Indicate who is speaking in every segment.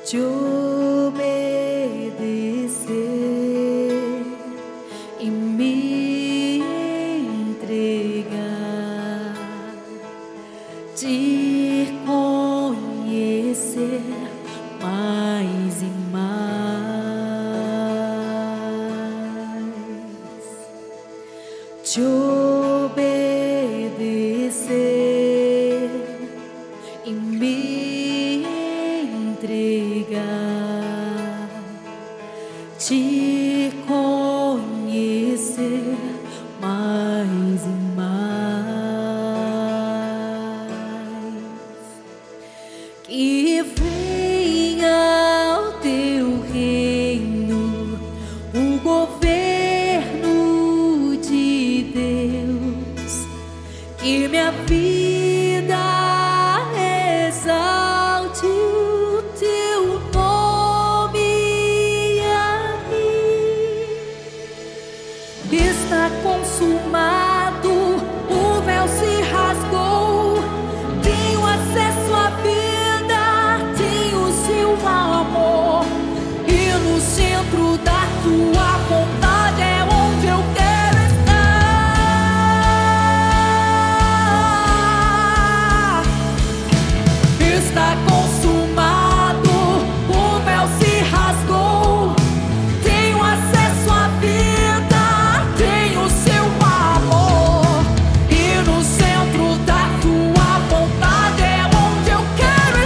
Speaker 1: te obedecer e me entregar, te conhecer mais e mais, te obedecer e me entregar, te conhecer mais e mais. Que venha o teu reino, o governo de Deus, que minha vida exalte o teu nome aqui. Está consumado, o véu se rasgou, tenho acesso à vida, tenho seu amor, e no centro da tua vontade é onde eu quero estar. Está consumado, o véu se rasgou, tenho acesso à vida, tenho seu amor, e no centro da tua vontade é onde eu quero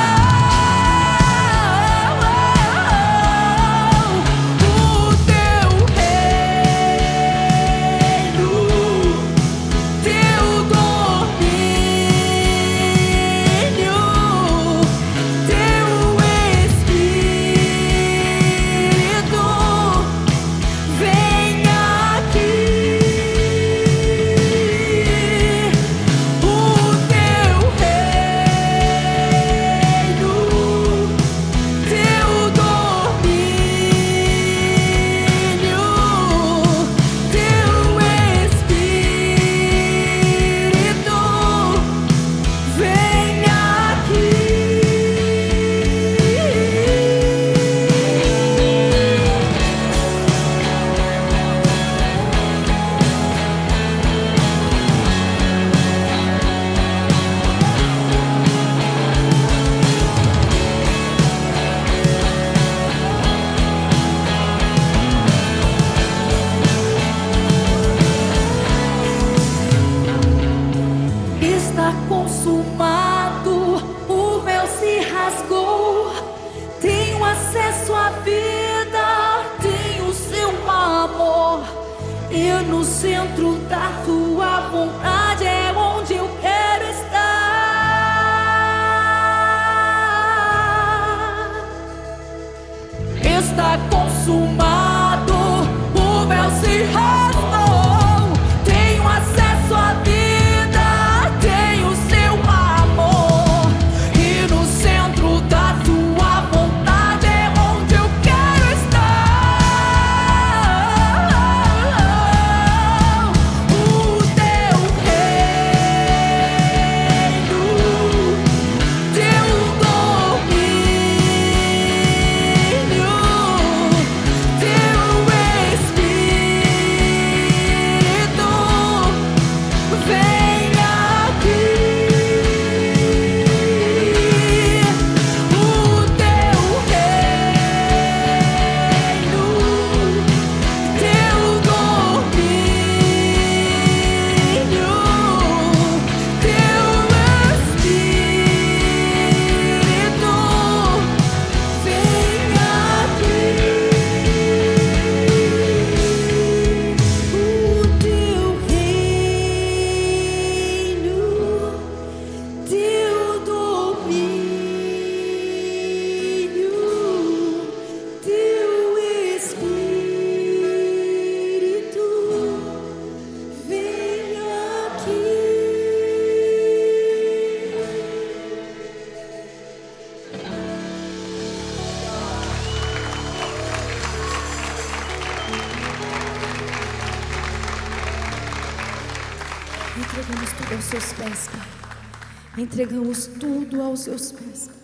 Speaker 1: estar. O teu reino, teu domínio, teu Espírito vem aqui. O teu reino, teu domínio, teu Espírito vem aqui. Está consumado, o véu se rasgou, tenho acesso à vida, tenho seu amor, e no centro da tua vontade é onde eu quero estar. Está consumado, o véu se rasgou, tenho acesso à vida, tenho seu amor, e no centro da tua vontade é onde eu quero estar. O teu reino, teu domínio, teu Espírito vem aqui. O teu reino, teu domínio, teu Espírito vem aqui. O teu reino, teu domínio, teu Espírito vem aqui. Entregamos tudo aos seus pés, Pai. Entregamos tudo aos seus pés.